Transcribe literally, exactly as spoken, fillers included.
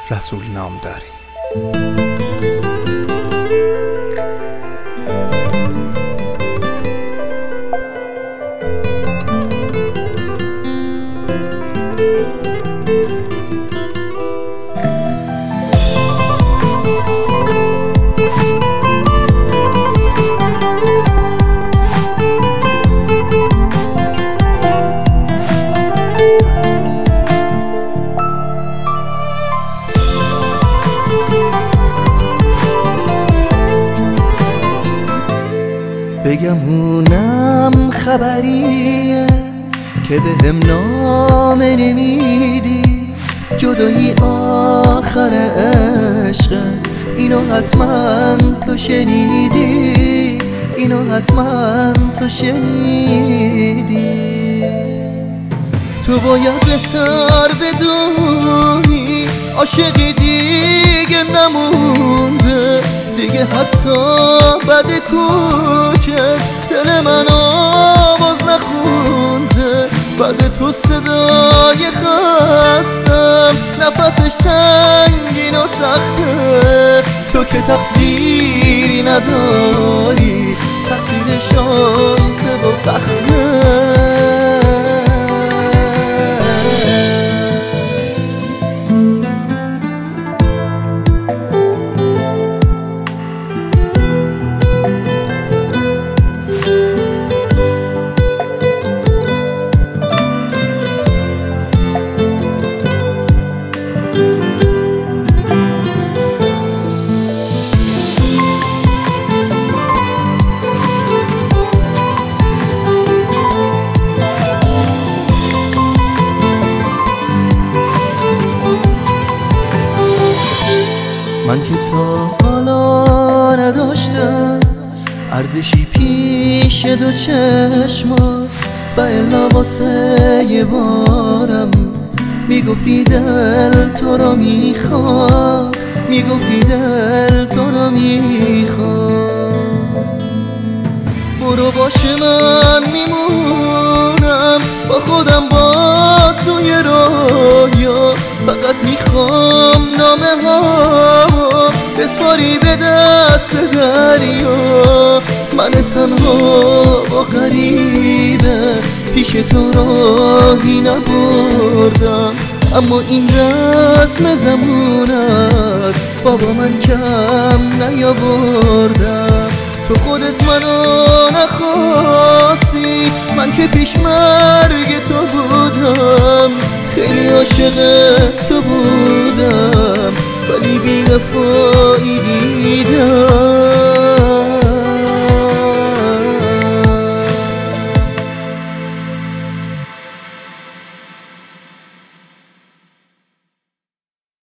رسول نامداری. بگمونم خبریه که به هم نامه نمیدی، جدایی آخر عشق، اینو حتما تو شنیدی، اینو حتما تو شنیدی. تو باید بهتر بدونی عاشقی دیگه نمونده، دیگه حتی بعد کوچه دل من آواز نخونده. بعد تو صدای خستم نفسش سنگین و سخته، تو که تقصیری نداری، تقصیر شانس و بخته. من که تا حالا نداشتم ارزشی پیش دو چشمات، و الا واسه یه بارم میگفتی دل تو رو میخواد، میگفتی دل تو رو میخواد. برو باشه من میمونم با خودم باز توی رویا، فقط میخوام نامه ها بسپاری به دست دریا. من تنها و غریبه پیش تو راهی نبردم، اما این رسم زمونت بابا من کم نیاوردم. تو خودت منو نخواستی، من که پیش مرگ تو بودم، خیلی عاشق تو بودم، ولی بی وفا